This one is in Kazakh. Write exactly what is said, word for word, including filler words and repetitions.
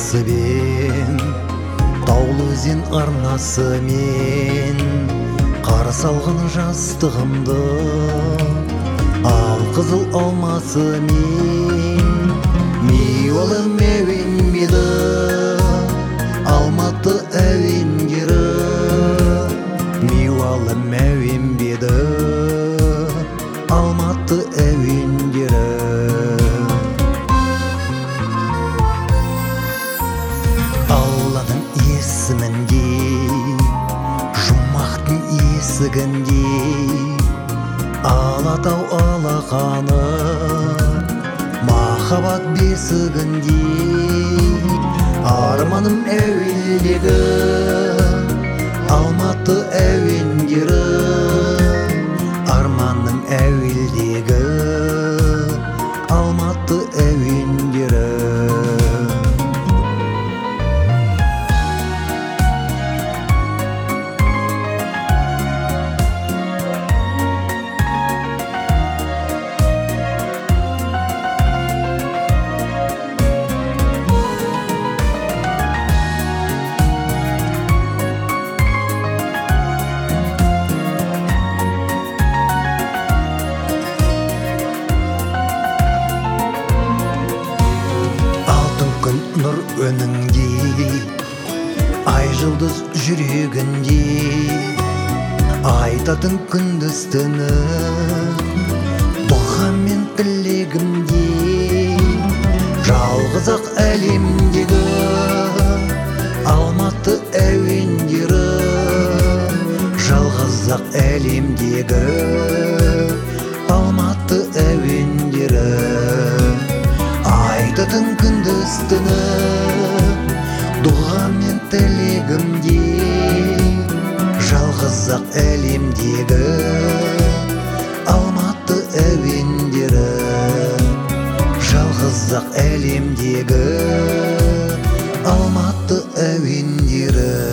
бен таулы өзен арнасы мен қарсы алған жастығымды ал қызыл алмасы мен миолы мәуен меді алматы әуендері миуалы мәуен беді алматы әуендері Алланың есімінде жұмақтың есігінде Алатау алақаны махаббат бесігінде арманым әуелдегі алматы әуендері арманым әуелдегі алматы әуендері нұр өніңде ай жұлдыз жүрегінде айтатын күндіз түні дұғам мен тілегімде жалғыз ақ әлемдегі алматы әуендері жалғыз ақ әлемдегі алматы әуендері айтатын күндіз түні дұға мен тілегімде жалғыз ақ әлемдегі алматы әуендері жалғыз ақ әлемдегі алматы әуендері